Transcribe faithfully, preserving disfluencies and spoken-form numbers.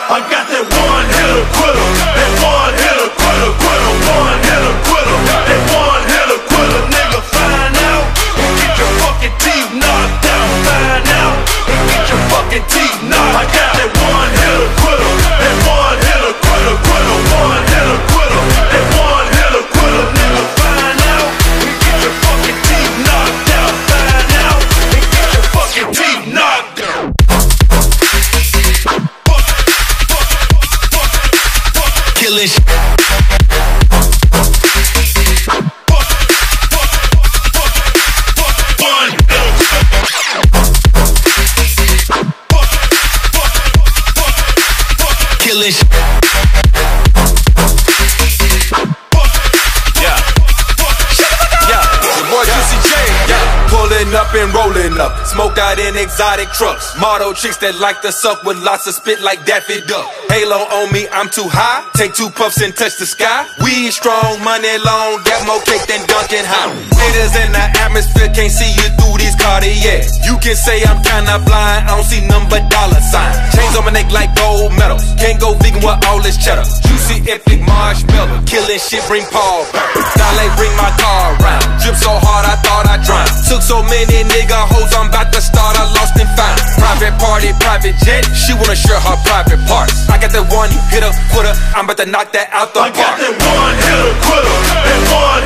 I got that one hitter quitter, that one hitter quitter, quitter, one hitter quitter, that one hitter quitter. Nigga, find out and get your fucking teeth knocked out. Find out and get your fucking teeth knocked. I got that one hitter quitter, that one hitter quitter, quitter, one hitter quitter, that one hitter quitter. Nigga, find out and get your fucking teeth knocked out. Find out and get your fucking teeth knocked out. Killing sh Killing sh Yeah. Yeah. Your boy Juicy J. Yeah. Pulling up and rolling up, smoke out in exotic trucks. Model chicks that like to suck with lots of spit like Daffy Duck. Halo on me, I'm too high. Take two puffs and touch the sky. Weed strong, money long, got more cake than Dunkin' High. Haters in the atmosphere can't see you through these Cartiers. You can say I'm kinda blind, I don't see none but dollar signs. Chains on my neck like gold medals. Can't go vegan with all this cheddar. Juicy epic marshmallow, killing shit bring Paul back. Dolly bring my car around. Drip so hard I thought I drowned. Took so many nigga hoes, I'm about to start a lost and found. Private party, private jet, she wanna share her private parts. I got that one hitter quitter, I'm about to knock that out the I park. got that one hitter quitter, that one